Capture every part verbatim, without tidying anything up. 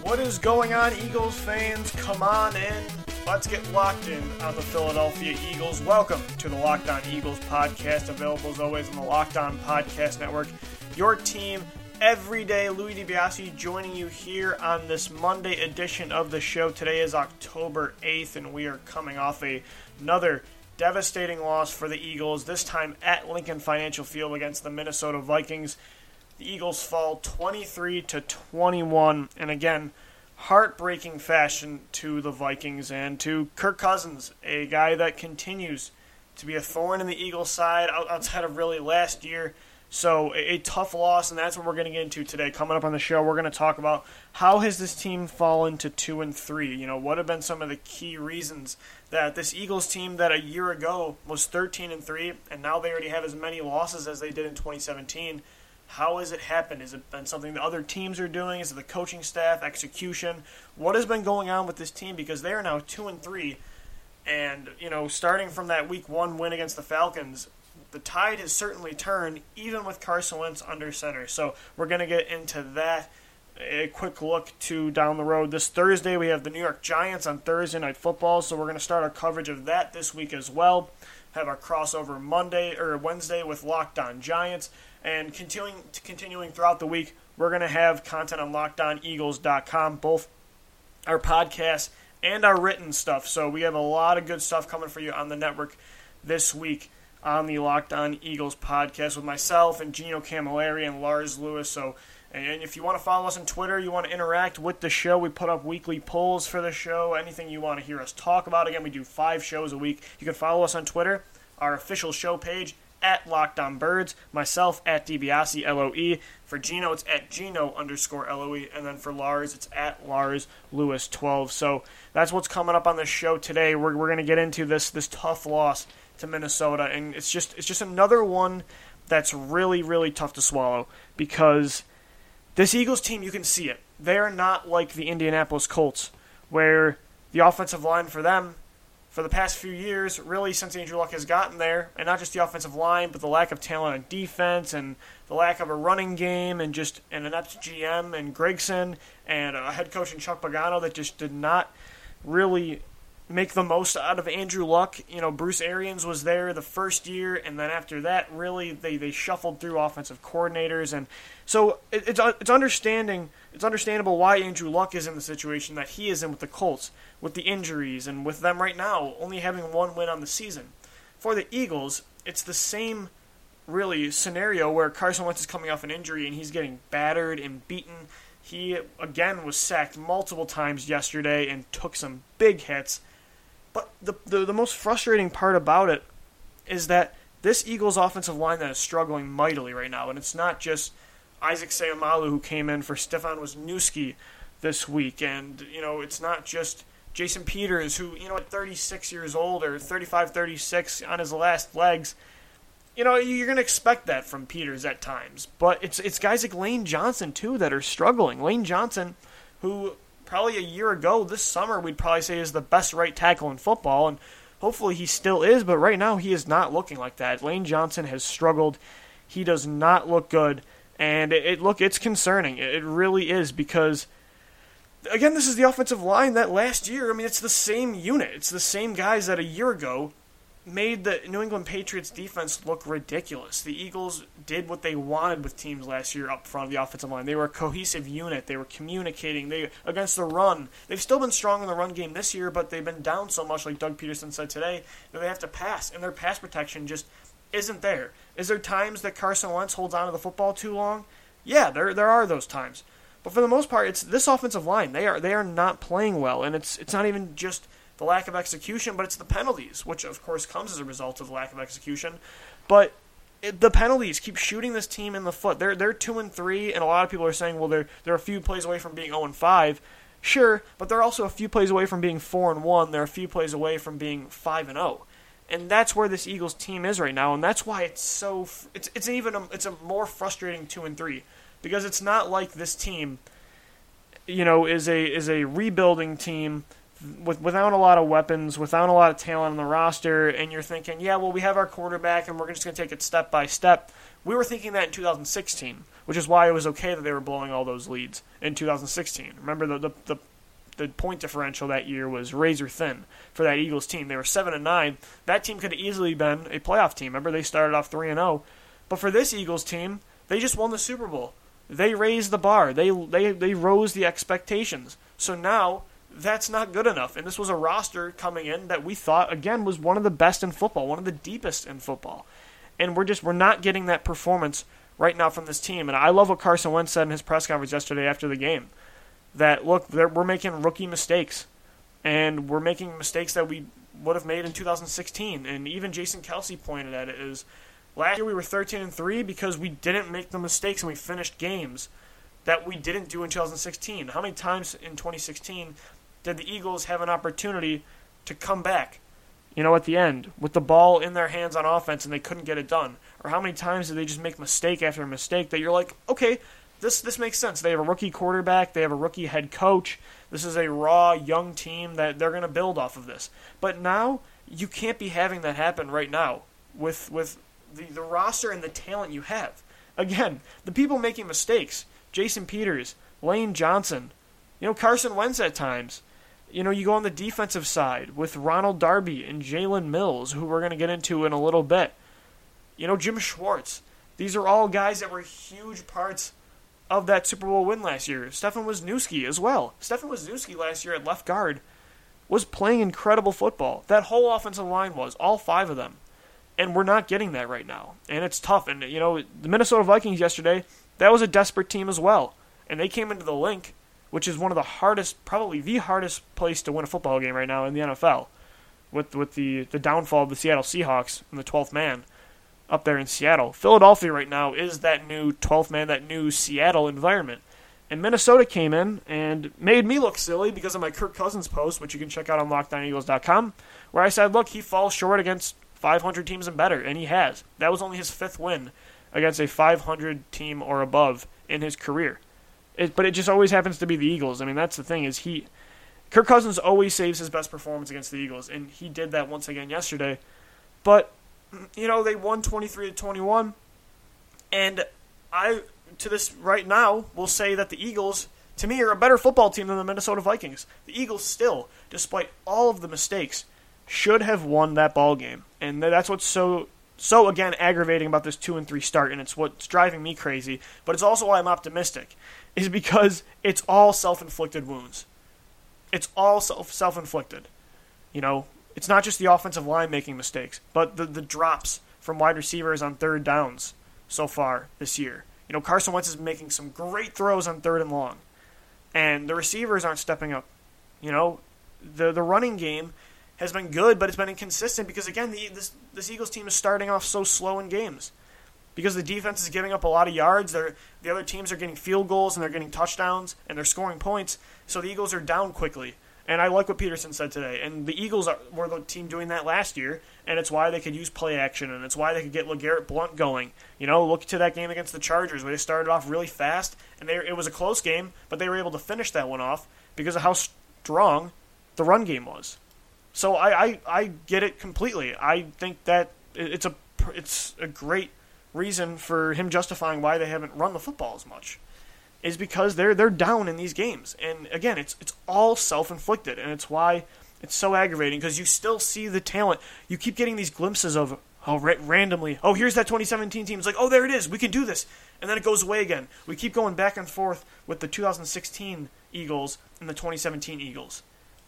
What is going on, Eagles fans? Come on in. Let's get locked in on the Philadelphia Eagles. Welcome to the Locked On Eagles podcast, available as always on the Locked On Podcast Network. Your team every day. Louis DiBiase joining you here on this Monday edition of the show. Today is October eighth, and we are coming off a, another devastating loss for the Eagles, this time at Lincoln Financial Field against the Minnesota Vikings. The Eagles fall twenty-three to twenty-one, and again, heartbreaking fashion to the Vikings and to Kirk Cousins, a guy that continues to be a thorn in the Eagles' side outside of really last year. So a, a tough loss, and that's what we're going to get into today. Coming up on the show, we're going to talk about how has this team fallen to two and three. You know, what have been some of the key reasons that this Eagles team that a year ago was thirteen and three, and now they already have as many losses as they did in twenty seventeen. How has it happened? Has it been something that other teams are doing? Is it the coaching staff, execution? What has been going on with this team? Because they are now two and three, and you know, starting from that week one win against the Falcons, the tide has certainly turned, even with Carson Wentz under center. So we're going to get into that. A quick look to down the road. This Thursday, we have the New York Giants on Thursday Night Football, so we're going to start our coverage of that this week as well. Have our crossover Monday or Wednesday with Locked On Giants. And continuing continuing throughout the week, we're going to have content on locked on eagles dot com, both our podcasts and our written stuff. So we have a lot of good stuff coming for you on the network this week on the Locked On Eagles podcast with myself and Gino Camilleri and Lars Lewis. So, and if you want to follow us on Twitter, you want to interact with the show, we put up weekly polls for the show, anything you want to hear us talk about. Again, we do five shows a week. You can follow us on Twitter, our official show page, at Locked On Birds, myself at DiBiase, L O E. For Gino, it's at Gino underscore L O E. And then for Lars, it's at Lars Lewis twelve. So that's what's coming up on the show today. We're we're going to get into this this tough loss to Minnesota. And it's just it's just another one that's really, really tough to swallow. Because this Eagles team, you can see it. They are not like the Indianapolis Colts, where the offensive line for them, for the past few years, really since Andrew Luck has gotten there, and not just the offensive line, but the lack of talent on defense and the lack of a running game and just an inept G M and Gregson and a head coach in Chuck Pagano that just did not really make the most out of Andrew Luck. You know, Bruce Arians was there the first year, and then after that, really, they, they shuffled through offensive coordinators. And so it, it's it's understanding it's understandable why Andrew Luck is in the situation that he is in with the Colts, with the injuries, and with them right now only having one win on the season. For the Eagles, it's the same, really, scenario where Carson Wentz is coming off an injury and he's getting battered and beaten. He, again, was sacked multiple times yesterday and took some big hits. But the, the the most frustrating part about it is that this Eagles offensive line that is struggling mightily right now, and it's not just Isaac Seumalo who came in for Stefan Wisniewski this week, and you know it's not just Jason Peters who, you know, at thirty-six years old or thirty-five, thirty-six on his last legs, you know, you're going to expect that from Peters at times. But it's it's guys like Lane Johnson too that are struggling. Lane Johnson, who probably a year ago, this summer, we'd probably say is the best right tackle in football, and hopefully he still is, but right now he is not looking like that. Lane Johnson has struggled. He does not look good, and it, it look it's concerning. It, it really is, because, again, this is the offensive line that last year, I mean, it's the same unit. It's the same guys that a year ago made the New England Patriots defense look ridiculous. The Eagles did what they wanted with teams last year up front of the offensive line. They were a cohesive unit. They were communicating. They against the run. They've still been strong in the run game this year, but they've been down so much, like Doug Peterson said today, that they have to pass, and their pass protection just isn't there. Is there times that Carson Wentz holds on to the football too long? Yeah, there there are those times. But for the most part, it's this offensive line. They are they are not playing well, and it's it's not even just the lack of execution, but it's the penalties, which of course comes as a result of the lack of execution. But it, the penalties keep shooting this team in the foot. They're they're two and three, and a lot of people are saying, well, they're they're a few plays away from being zero and five. Sure, but they're also a few plays away from being four and one. They're a few plays away from being five and zero, and that's where this Eagles team is right now, and that's why it's so it's it's even a, it's a more frustrating two and three, because it's not like this team, you know, is a is a rebuilding team with without a lot of weapons, without a lot of talent on the roster, and you're thinking, yeah, well, we have our quarterback, and we're just going to take it step by step. We were thinking that in two thousand sixteen, which is why it was okay that they were blowing all those leads in two thousand sixteen. Remember, the the, the The point differential that year was razor thin for that Eagles team. They were seven and nine. That team could have easily been a playoff team. Remember, they started off three and oh. But for this Eagles team, they just won the Super Bowl. They raised the bar. They they they rose the expectations. So now that's not good enough. And this was a roster coming in that we thought again was one of the best in football, one of the deepest in football. And we're just we're not getting that performance right now from this team. And I love what Carson Wentz said in his press conference yesterday after the game. That, look, we're making rookie mistakes, and we're making mistakes that we would have made in two thousand sixteen. And even Jason Kelce pointed at it is, last year we were thirteen and three because we didn't make the mistakes and we finished games that we didn't do in two thousand sixteen. How many times in twenty sixteen did the Eagles have an opportunity to come back, you know, at the end, with the ball in their hands on offense and they couldn't get it done? Or how many times did they just make mistake after mistake that you're like, okay, This this makes sense. They have a rookie quarterback. They have a rookie head coach. This is a raw, young team that they're going to build off of this. But now, you can't be having that happen right now with with the, the roster and the talent you have. Again, the people making mistakes, Jason Peters, Lane Johnson, you know, Carson Wentz at times. You know, you go on the defensive side with Ronald Darby and Jalen Mills, who we're going to get into in a little bit. You know, Jim Schwartz. These are all guys that were huge parts of that Super Bowl win last year. Stefan Wisniewski as well. Stefan Wisniewski last year at left guard was playing incredible football. That whole offensive line was, all five of them. And we're not getting that right now. And it's tough. And, you know, the Minnesota Vikings yesterday, that was a desperate team as well. And they came into the Link, which is one of the hardest, probably the hardest place to win a football game right now in the N F L, with with the, the downfall of the Seattle Seahawks and the twelfth man up there in Seattle. Philadelphia right now is that new twelfth man, that new Seattle environment. And Minnesota came in and made me look silly because of my Kirk Cousins post, which you can check out on locked on eagles dot com, where I said, look, he falls short against five hundred teams and better, and he has. That was only his fifth win against a five hundred team or above in his career. It, but it just always happens to be the Eagles. I mean, that's the thing, is he... Kirk Cousins always saves his best performance against the Eagles, and he did that once again yesterday. But you know, they won twenty-three to twenty-one, and I, to this right now, will say that the Eagles, to me, are a better football team than the Minnesota Vikings. The Eagles still, despite all of the mistakes, should have won that ball game, and that's what's so, so again, aggravating about this two and three start, and it's what's driving me crazy, but it's also why I'm optimistic, is because it's all self-inflicted wounds. It's all self, self-inflicted, you know. It's not just the offensive line making mistakes, but the, the drops from wide receivers on third downs so far this year. You know, Carson Wentz is making some great throws on third and long, and the receivers aren't stepping up. You know, the the running game has been good, but it's been inconsistent because, again, the, this, this Eagles team is starting off so slow in games because the defense is giving up a lot of yards. They're, the other teams are getting field goals, and they're getting touchdowns, and they're scoring points, so the Eagles are down quickly. And I like what Peterson said today. And the Eagles are, were the team doing that last year, and it's why they could use play action, and it's why they could get LeGarrette Blount going. You know, look to that game against the Chargers where they started off really fast, and they, it was a close game, but they were able to finish that one off because of how strong the run game was. So I, I, I get it completely. I think that it's a it's a great reason for him justifying why they haven't run the football as much. Is because they're they're down in these games. And again, it's it's all self-inflicted, and it's why it's so aggravating, because you still see the talent. You keep getting these glimpses of, oh, ra- randomly, oh, here's that twenty seventeen team. It's like, oh, there it is, we can do this. And then it goes away again. We keep going back and forth with the two thousand sixteen Eagles and the twenty seventeen Eagles.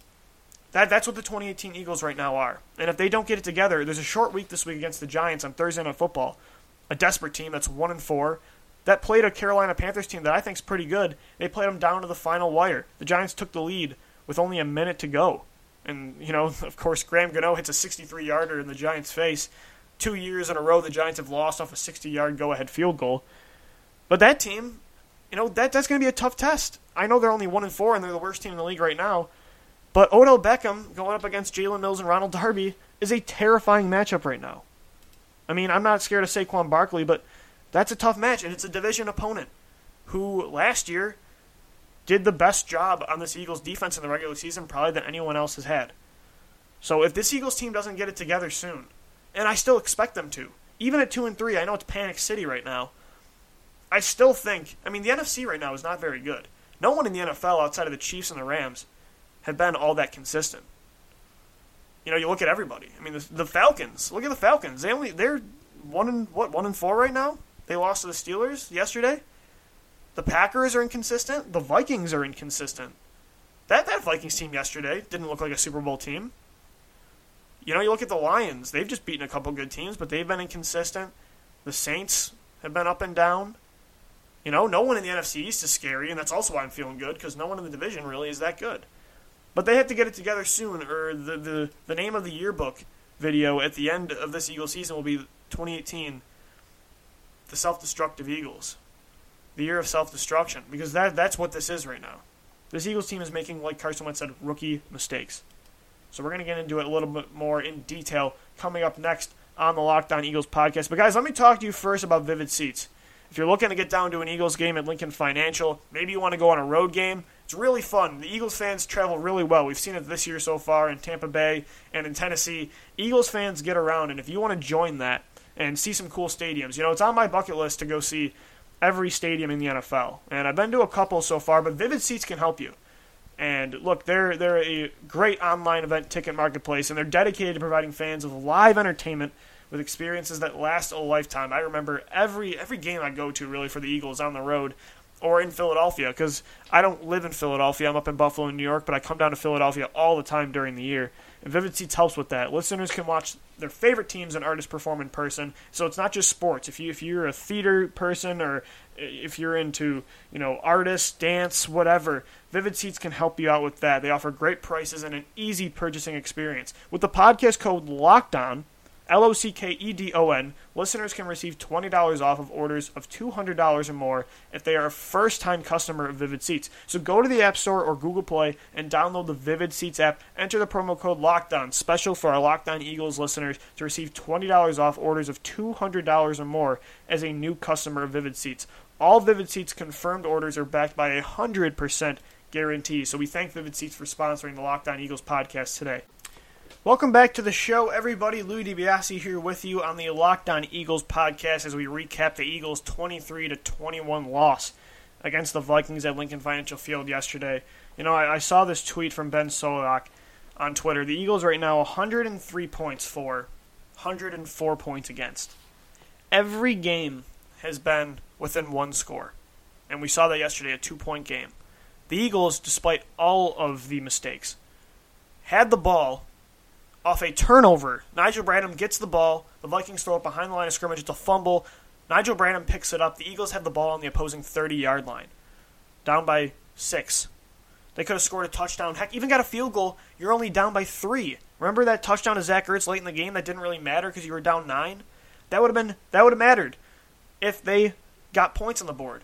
That That's what the twenty eighteen Eagles right now are. And if they don't get it together, there's a short week this week against the Giants on Thursday Night Football. A desperate team that's one and four. That played a Carolina Panthers team that I think is pretty good. They played them down to the final wire. The Giants took the lead with only a minute to go. And, you know, of course, Graham Gano hits a sixty-three-yarder in the Giants' face. Two years in a row, the Giants have lost off a sixty-yard go-ahead field goal. But that team, you know, that that's going to be a tough test. I know they're only one and four, and they're the worst team in the league right now. But Odell Beckham going up against Jalen Mills and Ronald Darby is a terrifying matchup right now. I mean, I'm not scared of Saquon Barkley, but that's a tough match, and it's a division opponent who last year did the best job on this Eagles defense in the regular season probably than anyone else has had. So if this Eagles team doesn't get it together soon, and I still expect them to, even at two and three, I know it's Panic City right now. I still think, I mean, the N F C right now is not very good. No one in the N F L outside of the Chiefs and the Rams have been all that consistent. You know, you look at everybody. I mean, the, the Falcons. Look at the Falcons. They only they're one and what one and four right now. They lost to the Steelers yesterday. The Packers are inconsistent. The Vikings are inconsistent. That that Vikings team yesterday didn't look like a Super Bowl team. You know, you look at the Lions. They've just beaten a couple good teams, but they've been inconsistent. The Saints have been up and down. You know, no one in the N F C East is scary, and that's also why I'm feeling good, because no one in the division really is that good. But they have to get it together soon, or the, the, the name of the yearbook video at the end of this Eagles season will be twenty eighteen, the Self-Destructive Eagles. The year of self-destruction, because that that's what this is right now. This Eagles team is making, like Carson Wentz said, rookie mistakes. So we're going to get into it a little bit more in detail coming up next on the Locked On Eagles podcast. But guys, let me talk to you first about Vivid Seats. If you're looking to get down to an Eagles game at Lincoln Financial, maybe you want to go on a road game, it's really fun. The Eagles fans travel really well. We've seen it this year so far in Tampa Bay and in Tennessee. Eagles fans get around, and if you want to join that and see some cool stadiums, you know, it's on my bucket list to go see every stadium in the N F L. And I've been to a couple so far, but Vivid Seats can help you. And look, they're they're a great online event ticket marketplace, and they're dedicated to providing fans with live entertainment with experiences that last a lifetime. I remember every every game I go to, really, for the Eagles on the road or in Philadelphia, because I don't live in Philadelphia. I'm up in Buffalo, New York, but I come down to Philadelphia all the time during the year. And Vivid Seats helps with that. Listeners can watch their favorite teams and artists perform in person. So it's not just sports. If you if you're a theater person, or if you're into, you know, artists, dance, whatever, Vivid Seats can help you out with that. They offer great prices and an easy purchasing experience. With the podcast code LOCKEDON, L O C K E D O N, listeners can receive twenty dollars off of orders of two hundred dollars or more if they are a first-time customer of Vivid Seats. So go to the App Store or Google Play and download the Vivid Seats app. Enter the promo code LOCKEDON, special for our Locked On Eagles listeners, to receive twenty dollars off orders of two hundred dollars or more as a new customer of Vivid Seats. All Vivid Seats confirmed orders are backed by a one hundred percent guarantee. So we thank Vivid Seats for sponsoring the Locked On Eagles podcast today. Welcome back to the show, everybody. Louis DiBiase here with you on the Locked On Eagles podcast as we recap the Eagles' twenty-three to twenty-one loss against the Vikings at Lincoln Financial Field yesterday. You know, I, I saw this tweet from Ben Solak on Twitter. The Eagles right now one hundred three points for, one hundred four points against. Every game has been within one score, and we saw that yesterday, a two-point game. The Eagles, despite all of the mistakes, had the ball off a turnover. Nigel Bradham gets the ball. The Vikings throw it behind the line of scrimmage. It's a fumble. Nigel Bradham picks it up. The Eagles have the ball on the opposing thirty-yard line. Down by six. They could have scored a touchdown. Heck, even got a field goal. You're only down by three. Remember that touchdown to Zach Ertz late in the game that didn't really matter because you were down nine? That would have been that would have mattered if they got points on the board.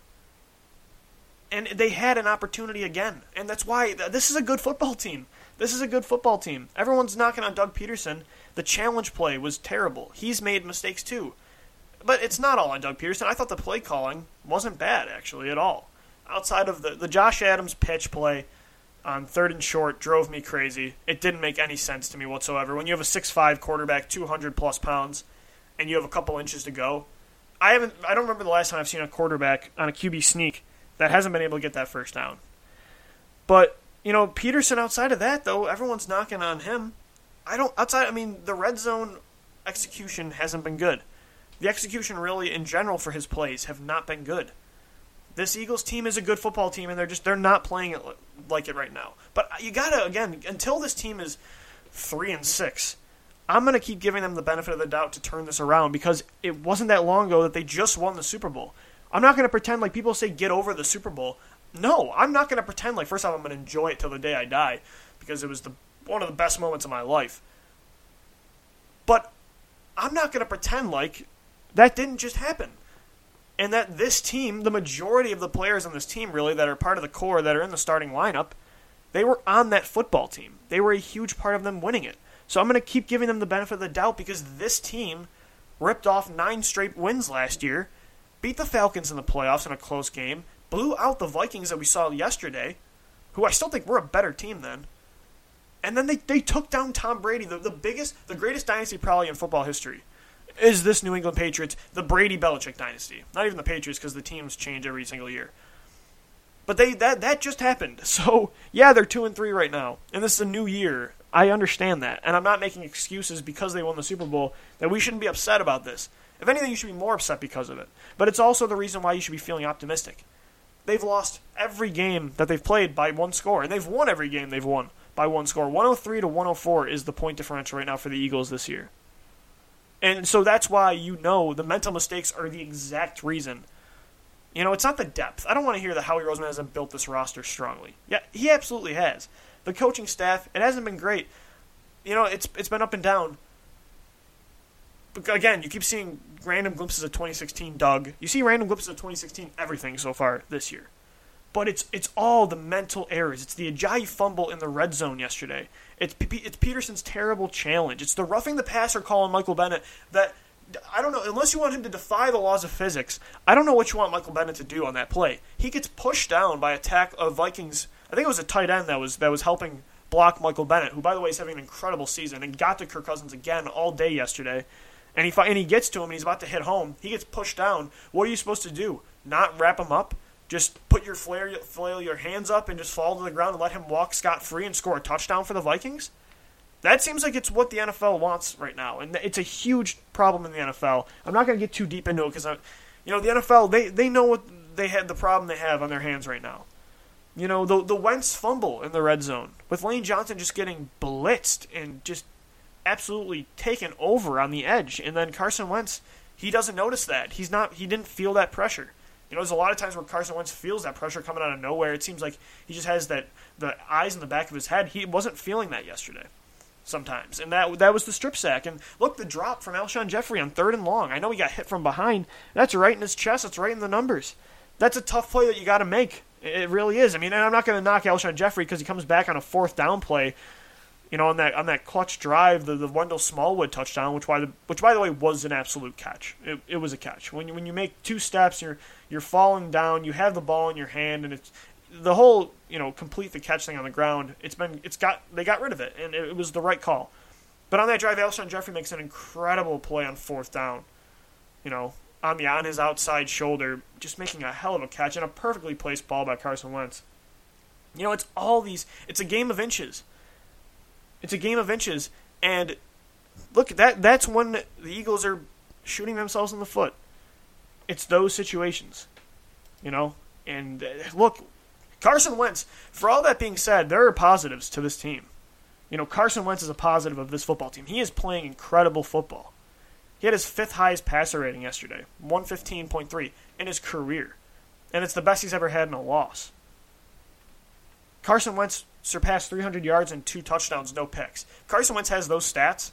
And they had an opportunity again. And that's why this is a good football team. This is a good football team. Everyone's knocking on Doug Peterson. The challenge play was terrible. He's made mistakes too. But it's not all on Doug Peterson. I thought the play calling wasn't bad, actually, at all. Outside of the, the Josh Adams pitch play on third and short drove me crazy. It didn't make any sense to me whatsoever. When you have a six five quarterback, two hundred plus pounds, and you have a couple inches to go, I haven't. I don't remember the last time I've seen a quarterback on a Q B sneak that hasn't been able to get that first down. But you know, Peterson, outside of that, though, everyone's knocking on him. I don't, outside, I mean, the red zone execution hasn't been good. The execution, really, in general, for his plays have not been good. This Eagles team is a good football team, and they're just, they're not playing it like it right now. But you gotta, again, until this team is three and six, I'm going to keep giving them the benefit of the doubt to turn this around, because it wasn't that long ago that they just won the Super Bowl. I'm not going to pretend like people say get over the Super Bowl. No, I'm not going to pretend like, first off, I'm going to enjoy it till the day I die, because it was the one of the best moments of my life. But I'm not going to pretend like that didn't just happen. And that this team, the majority of the players on this team, really, that are part of the core, that are in the starting lineup, they were on that football team. They were a huge part of them winning it. So I'm going to keep giving them the benefit of the doubt, because this team ripped off nine straight wins last year, beat the Falcons in the playoffs in a close game, blew out the Vikings that we saw yesterday, who I still think were a better team then. And then they, they took down Tom Brady, the, the biggest, the greatest dynasty probably in football history. is this New England Patriots the Brady Belichick dynasty. Not even the Patriots, because the teams change every single year. But they that that just happened. So, yeah, they're two and three right now. And this is a new year. I understand that. And I'm not making excuses because they won the Super Bowl that we shouldn't be upset about this. If anything, you should be more upset because of it. But it's also the reason why you should be feeling optimistic. They've lost every game that they've played by one score. And they've won every game they've won by one score. one oh three to one oh four is the point differential right now for the Eagles this year. And so that's why you know the mental mistakes are the exact reason. You know, it's not the depth. I don't want to hear that Howie Roseman hasn't built this roster strongly. Yeah, he absolutely has. The coaching staff, it hasn't been great. You know, it's it's been up and down. But again, you keep seeing random glimpses of twenty sixteen Doug. You see random glimpses of twenty sixteen everything so far this year. But it's it's all the mental errors. It's the Ajayi fumble in the red zone yesterday. It's it's Peterson's terrible challenge. It's the roughing the passer call on Michael Bennett that, I don't know, unless you want him to defy the laws of physics, I don't know what you want Michael Bennett to do on that play. He gets pushed down by a tackle of Vikings. I think it was a tight end that was that was helping block Michael Bennett, who, by the way, is having an incredible season and got to Kirk Cousins again all day yesterday. And he and he gets to him and he's about to hit home. He gets pushed down. What are you supposed to do? Not wrap him up? Just put your flail, flail your hands up and just fall to the ground and let him walk scot-free and score a touchdown for the Vikings? That seems like it's what the N F L wants right now, and it's a huge problem in the N F L. I'm not going to get too deep into it because, you know, the N F L, they, they know what they had, the problem they have on their hands right now. You know, the the Wentz fumble in the red zone, with Lane Johnson just getting blitzed and just absolutely taken over on the edge, and then Carson Wentz, he doesn't notice that. He's not. He didn't feel that pressure. You know, there's a lot of times where Carson Wentz feels that pressure coming out of nowhere. It seems like he just has that the eyes in the back of his head. He wasn't feeling that yesterday sometimes. And that that was the strip sack. And look, the drop from Alshon Jeffrey on third and long. I know he got hit from behind. That's right in his chest. That's right in the numbers. That's a tough play that you got to make. It really is. I mean, and I'm not going to knock Alshon Jeffrey because he comes back on a fourth down play, you know, on that on that clutch drive, the, the Wendell Smallwood touchdown, which by the which by the way was an absolute catch. It, it was a catch. When you when you make two steps, you're you're falling down. You have the ball in your hand, and it's the whole you know complete the catch thing on the ground. It's been it's got they got rid of it, and it, it was the right call. But on that drive, Alshon Jeffrey makes an incredible play on fourth down. You know, on the on his outside shoulder, just making a hell of a catch and a perfectly placed ball by Carson Wentz. You know, it's all these. It's a game of inches. It's a game of inches, and look, that that's when the Eagles are shooting themselves in the foot. It's those situations, you know? And uh, look, Carson Wentz, for all that being said, there are positives to this team. You know, Carson Wentz is a positive of this football team. He is playing incredible football. He had his fifth highest passer rating yesterday, one fifteen point three, in his career. And it's the best he's ever had in a loss. Carson Wentz surpassed three hundred yards and two touchdowns, no picks. Carson Wentz has those stats.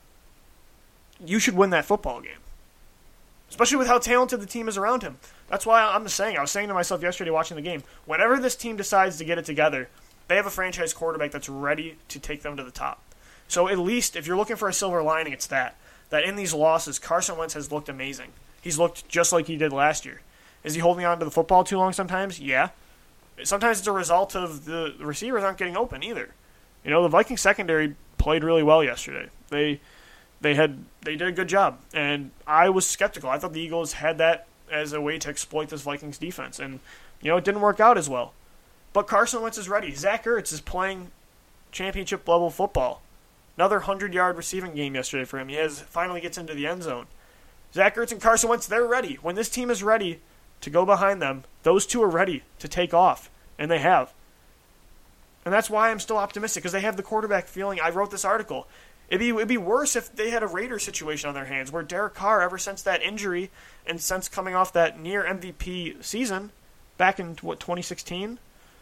You should win that football game. Especially with how talented the team is around him. That's why I'm just saying, I was saying to myself yesterday watching the game, whenever this team decides to get it together, they have a franchise quarterback that's ready to take them to the top. So at least, if you're looking for a silver lining, it's that. That in these losses, Carson Wentz has looked amazing. He's looked just like he did last year. Is he holding on to the football too long sometimes? Yeah. Sometimes it's a result of the receivers aren't getting open either. You know, the Vikings secondary played really well yesterday. They they had they did a good job, and I was skeptical. I thought the Eagles had that as a way to exploit this Vikings defense, and you know it didn't work out as well. But Carson Wentz is ready. Zach Ertz is playing championship level football. Another hundred-yard receiving game yesterday for him. He has finally gets into the end zone. Zach Ertz and Carson Wentz, they're ready. When this team is ready to go behind them, those two are ready to take off, and they have. And that's why I'm still optimistic, because they have the quarterback feeling. I wrote this article. It'd be, it'd be worse if they had a Raiders situation on their hands, where Derek Carr, ever since that injury and since coming off that near M V P season back in, what, twenty sixteen,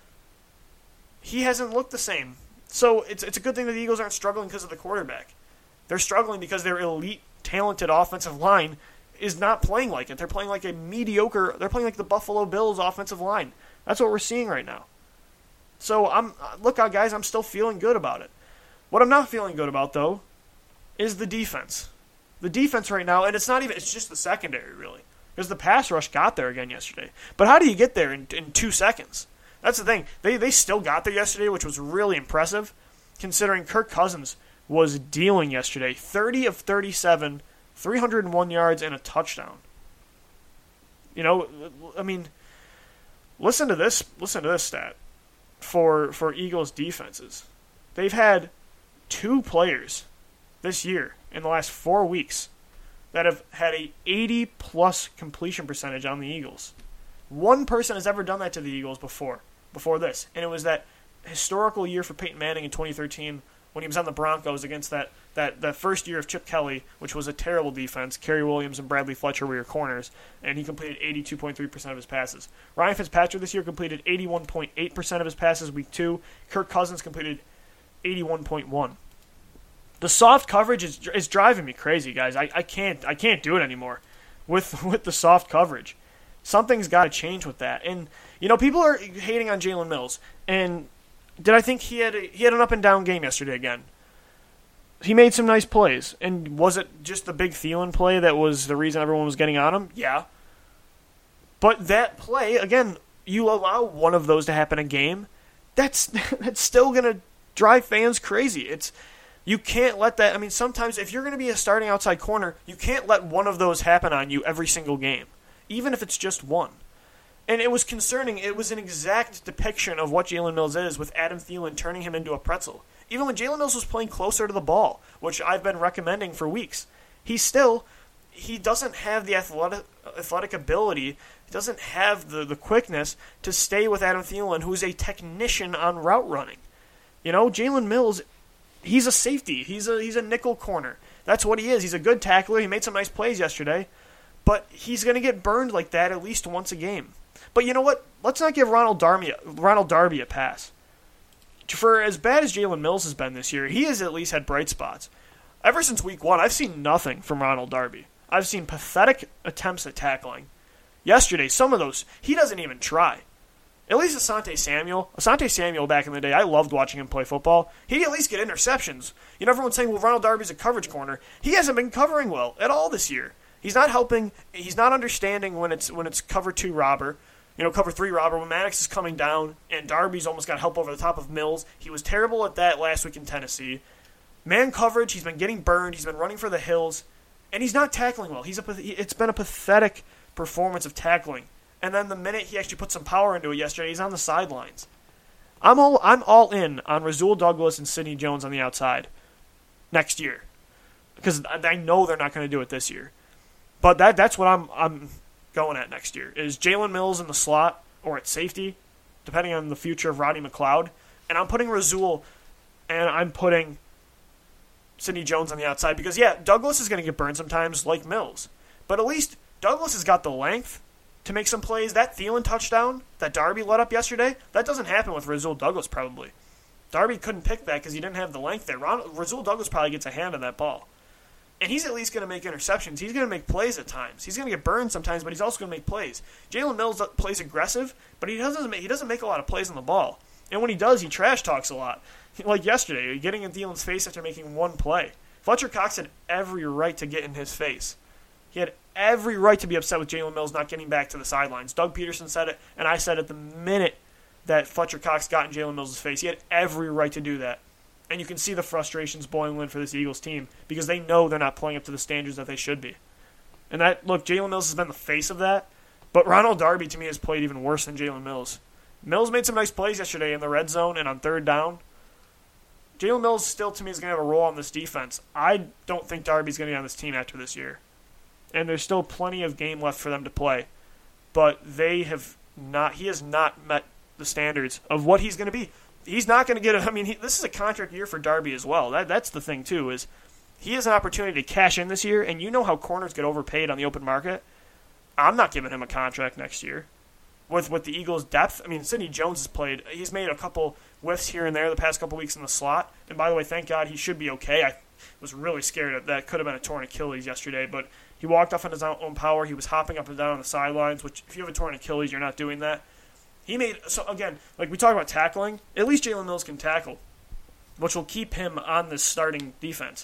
he hasn't looked the same. So it's it's a good thing that the Eagles aren't struggling because of the quarterback. They're struggling because their elite, talented offensive line is not playing like it. They're playing like a mediocre, they're playing like the Buffalo Bills offensive line. That's what we're seeing right now. So, I'm look out, guys, I'm still feeling good about it. What I'm not feeling good about, though, is the defense. The defense right now, and it's not even, it's just the secondary, really. Because the pass rush got there again yesterday. But how do you get there in, in two seconds? That's the thing. They, they still got there yesterday, which was really impressive, considering Kirk Cousins was dealing yesterday. thirty of thirty-seven three hundred one yards and a touchdown. You know, I mean, listen to this. Listen to this stat for for Eagles defenses. They've had two players this year in the last four weeks that have had a eighty plus completion percentage on the Eagles. One person has ever done that to the Eagles before, before this, and it was that historical year for Peyton Manning in twenty thirteen when he was on the Broncos against that, that, that first year of Chip Kelly, which was a terrible defense. Kerry Williams and Bradley Fletcher were your corners, and he completed eighty-two point three percent of his passes. Ryan Fitzpatrick this year completed eighty-one point eight percent of his passes week two. Kirk Cousins completed eighty-one point one. The soft coverage is is driving me crazy, guys. I, I can't I can't do it anymore with with the soft coverage. Something's got to change with that. And you know, people are hating on Jalen Mills. And did I think he had a, he had an up and down game yesterday again? He made some nice plays. And was it just the big Thielen play that was the reason everyone was getting on him? Yeah. But that play, again, you allow one of those to happen a game, that's that's still going to drive fans crazy. It's You can't let that, I mean, sometimes if you're going to be a starting outside corner, you can't let one of those happen on you every single game, even if it's just one. And it was concerning. It was an exact depiction of what Jalen Mills is, with Adam Thielen turning him into a pretzel. Even when Jalen Mills was playing closer to the ball, which I've been recommending for weeks, he still, he doesn't have the athletic, athletic ability, he doesn't have the, the quickness to stay with Adam Thielen, who's a technician on route running. You know, Jalen Mills, he's a safety. He's a he's a nickel corner. That's what he is. He's a good tackler. He made some nice plays yesterday, but he's going to get burned like that at least once a game. But you know what? Let's not give Ronald Darby, Ronald Darby a pass. For as bad as Jalen Mills has been this year, he has at least had bright spots. Ever since week one, I've seen nothing from Ronald Darby. I've seen pathetic attempts at tackling. Yesterday, some of those, he doesn't even try. At least Asante Samuel. Asante Samuel back in the day, I loved watching him play football. He'd at least get interceptions. You know, everyone's saying, well, Ronald Darby's a coverage corner. He hasn't been covering well at all this year. He's not helping. He's not understanding when it's when it's cover two robber. You know, cover three robber, when Maddox is coming down, and Darby's almost got help over the top of Mills. He was terrible at that last week in Tennessee. Man coverage, he's been getting burned. He's been running for the hills. And he's not tackling well. He's a, It's been a pathetic performance of tackling. And then the minute he actually put some power into it yesterday, he's on the sidelines. I'm all I'm all in on Rasul Douglas and Sidney Jones on the outside next year, because I know they're not going to do it this year. But that that's what I'm I'm going at next year, is Jalen Mills in the slot or at safety, depending on the future of Rodney McLeod. And I'm putting Rasul and I'm putting Sidney Jones on the outside because, yeah, Douglas is going to get burned sometimes like Mills. But at least Douglas has got the length to make some plays. That Thielen touchdown that Darby let up yesterday, that doesn't happen with Rasul Douglas probably. Darby couldn't pick that because he didn't have the length there. Ron, Rasul Douglas probably gets a hand on that ball. And he's at least going to make interceptions. He's going to make plays at times. He's going to get burned sometimes, but he's also going to make plays. Jalen Mills plays aggressive, but he doesn't make, he doesn't make a lot of plays on the ball. And when he does, he trash talks a lot. Like yesterday, getting in Thielen's face after making one play. Fletcher Cox had every right to get in his face. He had every right to be upset with Jalen Mills not getting back to the sidelines. Doug Peterson said it, and I said it the minute that Fletcher Cox got in Jalen Mills' face. He had every right to do that. And you can see the frustrations boiling for this Eagles team because they know they're not playing up to the standards that they should be. And that, look, Jalen Mills has been the face of that, but Ronald Darby, to me, has played even worse than Jalen Mills. Mills made some nice plays yesterday in the red zone and on third down. Jalen Mills still, to me, is going to have a role on this defense. I don't think Darby's going to be on this team after this year. And there's still plenty of game left for them to play. But they have not, he has not met the standards of what he's going to be. He's not going to get a, I mean, he, this is a contract year for Darby as well. That That's the thing, too, is he has an opportunity to cash in this year, and you know how corners get overpaid on the open market. I'm not giving him a contract next year. With with the Eagles' depth, I mean, Sidney Jones has played, he's made a couple whiffs here and there the past couple weeks in the slot. And by the way, thank God he should be okay. I was really scared that that could have been a torn Achilles yesterday, but he walked off on his own power. He was hopping up and down on the sidelines, which if you have a torn Achilles, you're not doing that. He made, so again, like we talk about tackling, at least Jalen Mills can tackle, which will keep him on this starting defense.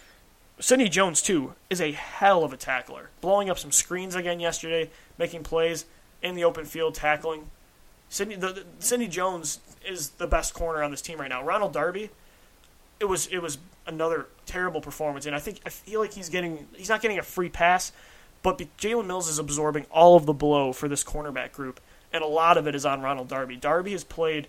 Sidney Jones, too, is a hell of a tackler, blowing up some screens again yesterday, making plays in the open field, tackling. Sidney, the, the, Sidney Jones is the best corner on this team right now. Ronald Darby, it was it was another terrible performance. And I think I feel like he's getting he's not getting a free pass, but Jalen Mills is absorbing all of the blow for this cornerback group, and a lot of it is on Ronald Darby. Darby has played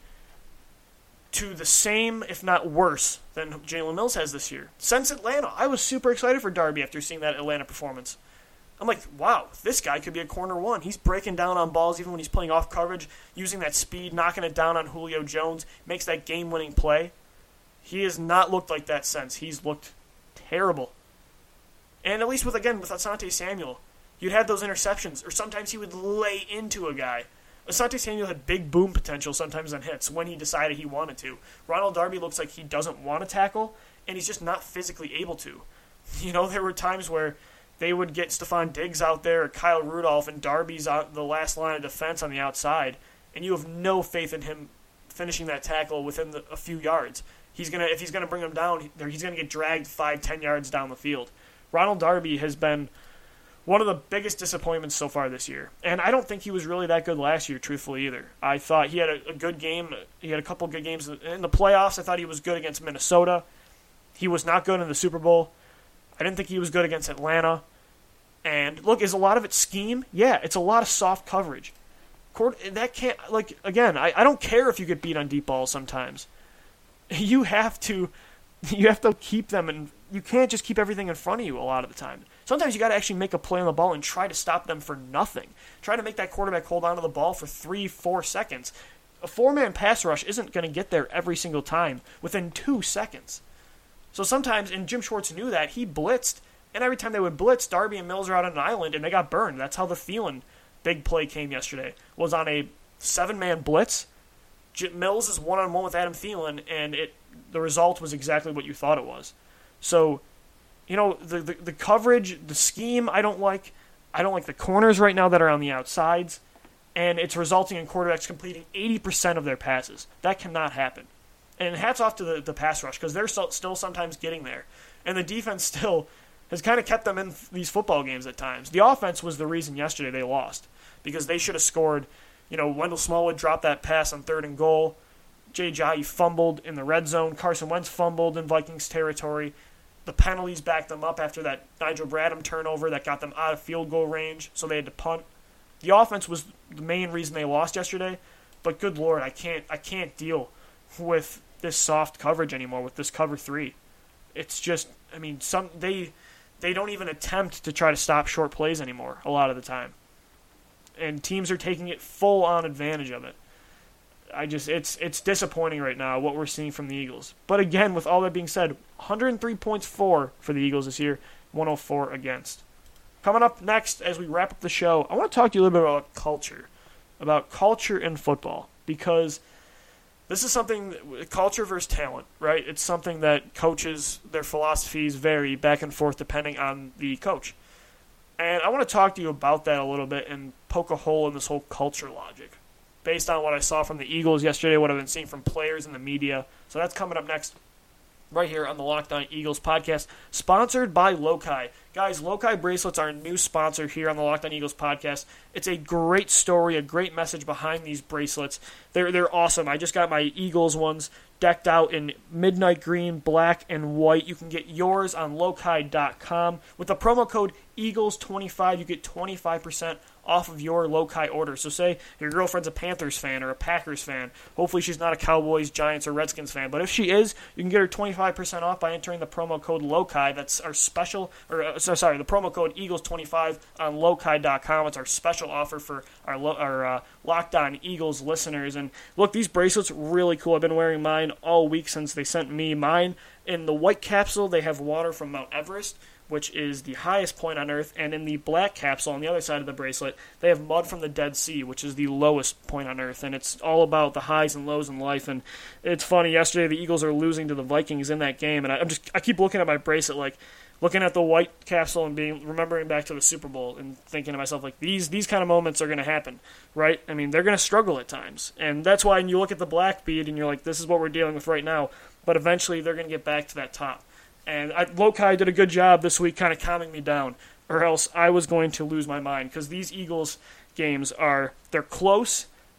to the same, if not worse, than Jalen Mills has this year. Since Atlanta, I was super excited for Darby after seeing that Atlanta performance. I'm like, wow, this guy could be a corner one. He's breaking down on balls even when he's playing off coverage, using that speed, knocking it down on Julio Jones, makes that game-winning play. He has not looked like that since. He's looked terrible. And at least with, again, with Asante Samuel, you'd have those interceptions, or sometimes he would lay into a guy. Asante Samuel had big boom potential sometimes on hits when he decided he wanted to. Ronald Darby looks like he doesn't want to tackle, and he's just not physically able to. You know, there were times where they would get Stephon Diggs out there or Kyle Rudolph, and Darby's out the last line of defense on the outside, and you have no faith in him finishing that tackle within the, a few yards. He's gonna if he's gonna bring him down, he's gonna get dragged five, ten yards down the field. Ronald Darby has been one of the biggest disappointments so far this year. And I don't think he was really that good last year, truthfully, either. I thought he had a, a good game. He had a couple good games in the playoffs. I thought he was good against Minnesota. He was not good in the Super Bowl. I didn't think he was good against Atlanta. And, look, is a lot of it scheme? Yeah, it's a lot of soft coverage. That can't, like, again, I, I don't care if you get beat on deep balls sometimes. You have to, you have to keep them, and you can't just keep everything in front of you a lot of the time. Sometimes you got to actually make a play on the ball and try to stop them for nothing. Try to make that quarterback hold on to the ball for three, four seconds. A four-man pass rush isn't going to get there every single time within two seconds. So sometimes, and Jim Schwartz knew that, he blitzed, and every time they would blitz, Darby and Mills are out on an island, and they got burned. That's how the Thielen big play came yesterday, was on a seven-man blitz. J- Mills is one-on-one with Adam Thielen, and it the result was exactly what you thought it was. So, you know, the, the the coverage, the scheme, I don't like. I don't like the corners right now that are on the outsides, and it's resulting in quarterbacks completing eighty percent of their passes. That cannot happen. And hats off to the, the pass rush, because they're so, still sometimes getting there. And the defense still has kind of kept them in these football games at times. The offense was the reason yesterday they lost, because they should have scored. You know, Wendell Smallwood dropped that pass on third and goal. Jay Ajayi fumbled in the red zone. Carson Wentz fumbled in Vikings territory. The penalties backed them up after that Nigel Bradham turnover that got them out of field goal range, so they had to punt. The offense was the main reason they lost yesterday, but good Lord, I can't I can't deal with this soft coverage anymore, with this cover three. It's just, I mean, some they they don't even attempt to try to stop short plays anymore a lot of the time. And teams are taking it full on advantage of it. I just it's it's disappointing right now what we're seeing from the Eagles. But again, with all that being said, one hundred three points for for the Eagles this year, one oh four against. Coming up next, as we wrap up the show, I want to talk to you a little bit about culture, about culture in football, because this is something, culture versus talent, right? It's something that coaches, their philosophies vary back and forth depending on the coach. And I want to talk to you about that a little bit and poke a hole in this whole culture logic, based on what I saw from the Eagles yesterday, what I've been seeing from players in the media. So that's coming up next, right here on the Locked On Eagles podcast, sponsored by Lokai. Guys, Lokai bracelets are a new sponsor here on the Locked On Eagles podcast. It's a great story, a great message behind these bracelets. They're they're awesome. I just got my Eagles ones decked out in midnight green, black, and white. You can get yours on lokai dot com. With the promo code Eagles twenty-five, you get twenty-five percent off of your Lokai order. So say your girlfriend's a Panthers fan or a Packers fan. Hopefully she's not a Cowboys, Giants, or Redskins fan. But if she is, you can get her twenty-five percent off by entering the promo code Lokai. That's our special, or uh, so, sorry, the promo code Eagles twenty-five on lokai dot com. It's our special offer for our, our uh, Locked On Eagles listeners. And look, these bracelets are really cool. I've been wearing mine all week since they sent me mine. In the white capsule, they have water from Mount Everest, which is the highest point on Earth, and in the black capsule on the other side of the bracelet, they have mud from the Dead Sea, which is the lowest point on Earth, and it's all about the highs and lows in life. And it's funny, yesterday the Eagles are losing to the Vikings in that game, and I, I'm just I keep looking at my bracelet, like looking at the white capsule and being remembering back to the Super Bowl and thinking to myself, like, these these kind of moments are going to happen, right? I mean, they're going to struggle at times, and that's why when you look at the black bead and you're like, this is what we're dealing with right now, but eventually they're going to get back to that top. And I, Lokai did a good job this week kind of calming me down, or else I was going to lose my mind, because these Eagles games are, they're close,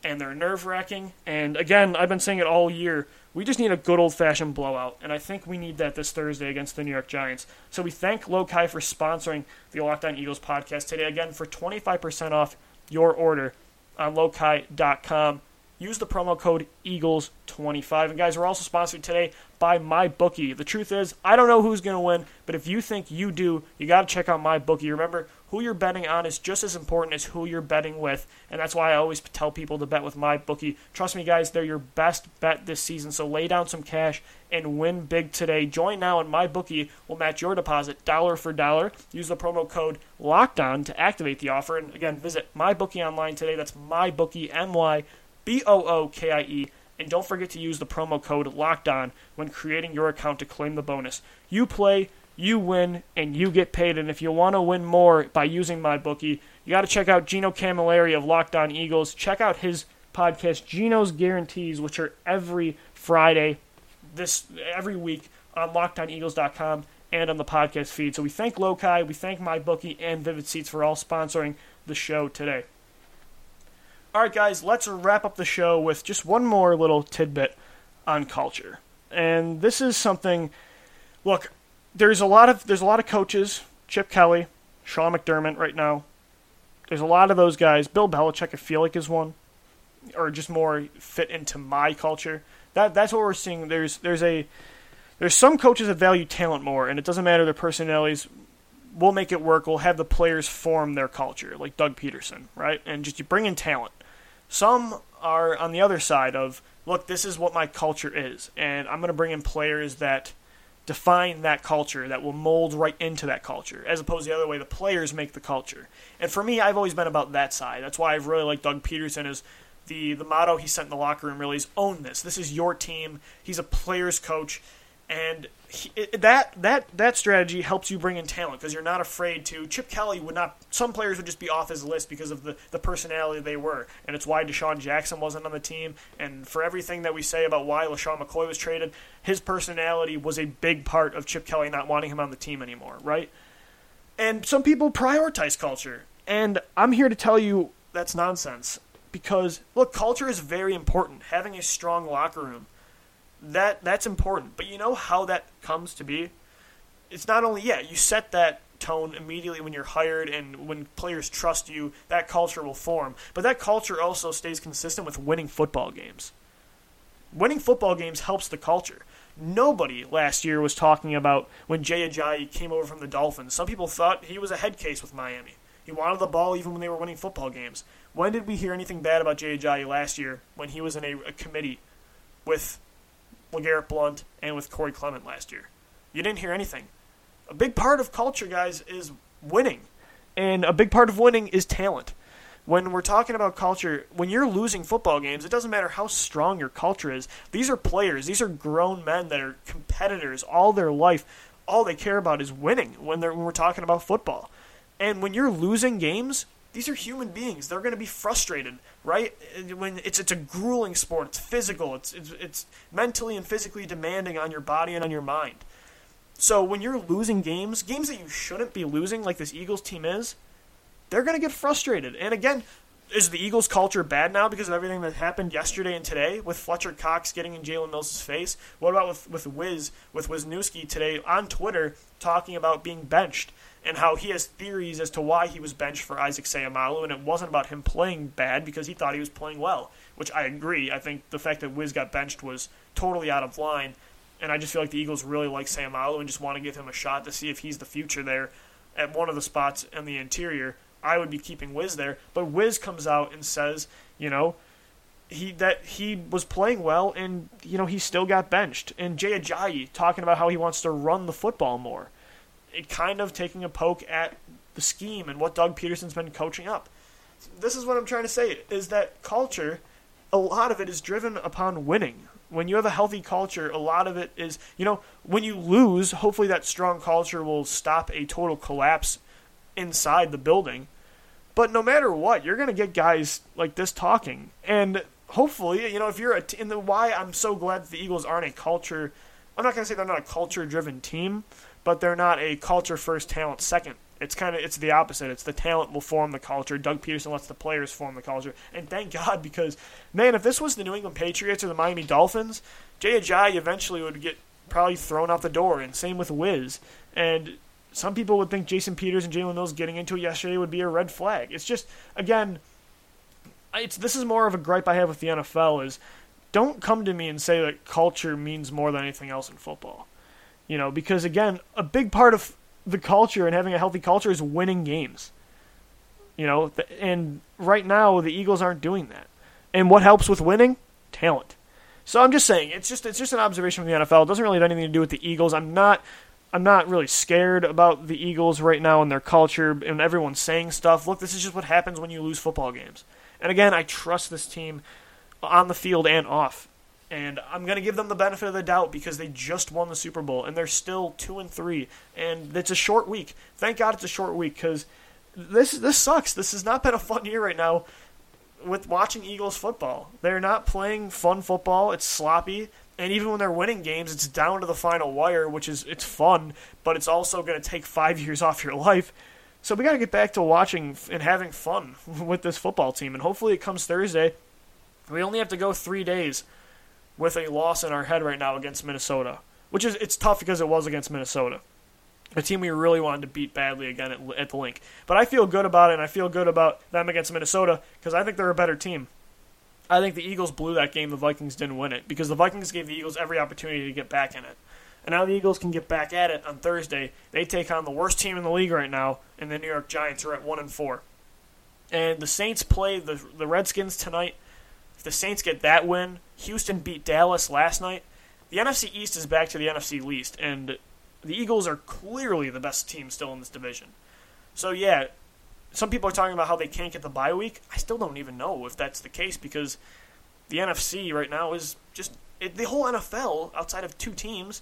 and they're nerve-wracking. And again, I've been saying it all year, we just need a good old-fashioned blowout, and I think we need that this Thursday against the New York Giants. So we thank Lokai for sponsoring the Locked On Eagles podcast today. Again, for twenty-five percent off your order on lokai dot com. Use the promo code Eagles twenty-five. And guys, we're also sponsored today by MyBookie. The truth is, I don't know who's going to win, but if you think you do, you got to check out MyBookie. Remember, who you're betting on is just as important as who you're betting with, and that's why I always tell people to bet with MyBookie. Trust me, guys, they're your best bet this season, so lay down some cash and win big today. Join now, and MyBookie will match your deposit dollar for dollar. Use the promo code LOCKEDON to activate the offer, and again, visit MyBookie online today. That's MyBookie, M Y B O O K I E. And don't forget to use the promo code LOCKEDON when creating your account to claim the bonus. You play, you win, and you get paid. And if you want to win more by using MyBookie, you got to check out Gino Camilleri of Locked On Eagles. Check out his podcast, Gino's Guarantees, which are every Friday, this every week on locked on eagles dot com and on the podcast feed. So we thank Lokai, we thank MyBookie, and Vivid Seats for all sponsoring the show today. All right, guys, let's wrap up the show with just one more little tidbit on culture. And this is something, look, there's a lot of there's a lot of coaches, Chip Kelly, Sean McDermott right now. There's a lot of those guys. Bill Belichick, I feel like, is one, or just more fit into my culture. That that's what we're seeing. There's there's a there's some coaches that value talent more, and it doesn't matter their personalities. We'll make it work. We'll have the players form their culture, like Doug Peterson, right? And just you bring in talent. Some are on the other side of, look, this is what my culture is, and I'm going to bring in players that define that culture, that will mold right into that culture, as opposed to the other way, the players make the culture. And for me, I've always been about that side. That's why I've really liked Doug Peterson. Is the, the motto he set in the locker room really is, own this. This is your team. He's a player's coach. And he, it, that that that strategy helps you bring in talent because you're not afraid to. Chip Kelly would not. Some players would just be off his list because of the, the personality they were, and it's why Deshaun Jackson wasn't on the team. And for everything that we say about why LaShawn McCoy was traded, his personality was a big part of Chip Kelly not wanting him on the team anymore, right? And some people prioritize culture, and I'm here to tell you that's nonsense. Because look, culture is very important. Having a strong locker room. That that's important, but you know how that comes to be? It's not only, yeah, you set that tone immediately when you're hired and when players trust you, that culture will form. But that culture also stays consistent with winning football games. Winning football games helps the culture. Nobody last year was talking about when Jay Ajayi came over from the Dolphins. Some people thought he was a head case with Miami. He wanted the ball even when they were winning football games. When did we hear anything bad about Jay Ajayi last year when he was in a, a committee with LeGarrette Blount and with Corey Clement last year? You didn't hear anything. A big part of culture, guys, is winning. And a big part of winning is talent. When we're talking about culture, when you're losing football games, it doesn't matter how strong your culture is. These are players. These are grown men that are competitors all their life. All they care about is winning when, they're, when we're talking about football. And when you're losing games, these are human beings. They're going to be frustrated, right? When it's it's a grueling sport. It's physical. It's, it's it's mentally and physically demanding on your body and on your mind. So when you're losing games, games that you shouldn't be losing, like this Eagles team is, they're going to get frustrated. And again, is the Eagles culture bad now because of everything that happened yesterday and today with Fletcher Cox getting in Jalen Mills' face? What about with with Wiz with Wisniewski today on Twitter talking about being benched? And how he has theories as to why he was benched for Isaac Seumalo, and it wasn't about him playing bad because he thought he was playing well, which I agree. I think the fact that Wiz got benched was totally out of line, and I just feel like the Eagles really like Seumalo and just want to give him a shot to see if he's the future there at one of the spots in the interior. I would be keeping Wiz there, but Wiz comes out and says, you know, he that he was playing well, and you know he still got benched. And Jay Ajayi talking about how he wants to run the football more. It kind of taking a poke at the scheme and what Doug Peterson's been coaching up. This is what I'm trying to say, is that culture, a lot of it is driven upon winning. When you have a healthy culture, a lot of it is, you know, when you lose, hopefully that strong culture will stop a total collapse inside the building. But no matter what, you're going to get guys like this talking. And hopefully, you know, if you're a t- in the why I'm so glad that the Eagles aren't a culture, I'm not going to say they're not a culture-driven team, but they're not a culture-first, talent-second It's kind of it's the opposite. It's the talent will form the culture. Doug Peterson lets the players form the culture. And thank God, because, man, if this was the New England Patriots or the Miami Dolphins, Jay Ajayi eventually would get probably thrown out the door, and same with Wiz. And some people would think Jason Peters and Jalen Mills getting into it yesterday would be a red flag. It's just, again, it's this is more of a gripe I have with the N F L is don't come to me and say that culture means more than anything else in football. You know, because, again, a big part of the culture and having a healthy culture is winning games. You know, and right now the Eagles aren't doing that. And what helps with winning? Talent. So I'm just saying, it's just it's just an observation from the N F L. It doesn't really have anything to do with the Eagles. I'm not I'm not really scared about the Eagles right now and their culture and everyone saying stuff. Look, this is just what happens when you lose football games. And again, I trust this team on the field and off. And I'm going to give them the benefit of the doubt because they just won the Super Bowl and they're still two and three. And it's a short week. Thank God it's a short week because this this sucks. This has not been a fun year right now with watching Eagles football. They're not playing fun football. It's sloppy. And even when they're winning games, it's down to the final wire, which is it's fun, but it's also going to take five years off your life. So we got to get back to watching and having fun with this football team. And hopefully it comes Thursday. We only have to go three days with a loss in our head right now against Minnesota, which is it's tough because it was against Minnesota, a team we really wanted to beat badly again at, at the Link. But I feel good about it, and I feel good about them against Minnesota because I think they're a better team. I think the Eagles blew that game. The Vikings didn't win it because the Vikings gave the Eagles every opportunity to get back in it. And now the Eagles can get back at it on Thursday. They take on the worst team in the league right now, and the New York Giants are at one and four. And the Saints play the the Redskins tonight. If the Saints get that win, Houston beat Dallas last night. The N F C East is back to the N F C least, and the Eagles are clearly the best team still in this division. So, yeah, some people are talking about how they can't get the bye week. I still don't even know if that's the case because the N F C right now is just it, the whole N F L, outside of two teams,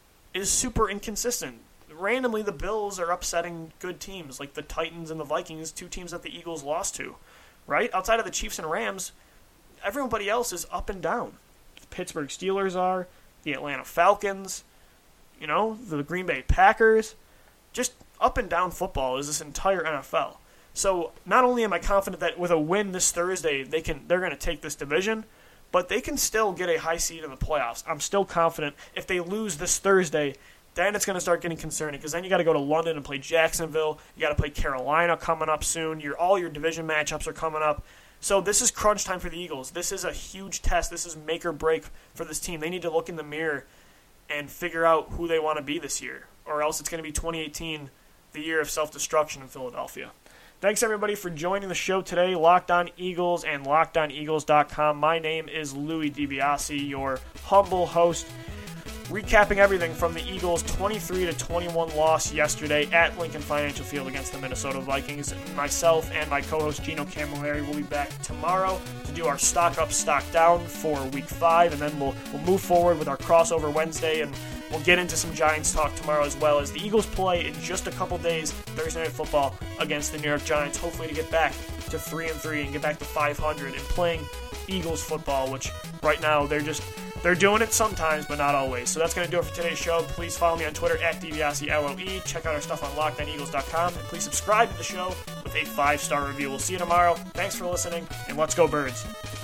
is super inconsistent. Randomly, the Bills are upsetting good teams like the Titans and the Vikings, two teams that the Eagles lost to, right? Outside of the Chiefs and Rams, everybody else is up and down. The Pittsburgh Steelers are, the Atlanta Falcons, you know, the Green Bay Packers. Just up and down football is this entire N F L. So not only am I confident that with a win this Thursday, they can they're going to take this division, but they can still get a high seed in the playoffs. I'm still confident if they lose this Thursday, then it's going to start getting concerning because then you got to go to London and play Jacksonville. You got to play Carolina coming up soon. Your all your division matchups are coming up. So this is crunch time for the Eagles. This is a huge test. This is make or break for this team. They need to look in the mirror and figure out who they want to be this year, or else it's going to be twenty eighteen, the year of self-destruction in Philadelphia. Thanks, everybody, for joining the show today. Locked On Eagles and locked on eagles dot com. My name is Louis DiBiase, your humble host, recapping everything from the Eagles' twenty-three to twenty-one loss yesterday at Lincoln Financial Field against the Minnesota Vikings. Myself and my co-host Gino Camilleri will be back tomorrow to do our stock up, stock down for week five, and then we'll we'll move forward with our crossover Wednesday, and we'll get into some Giants talk tomorrow as well as the Eagles play in just a couple days Thursday Night Football against the New York Giants, hopefully to get back to three and three and get back to five hundred and playing Eagles football, which right now they're just They're doing it sometimes, but not always. So that's going to do it for today's show. Please follow me on Twitter at DiBiaseLOE. Check out our stuff on locked on eagles dot com. And please subscribe to the show with a five-star review. We'll see you tomorrow. Thanks for listening, and let's go Birds.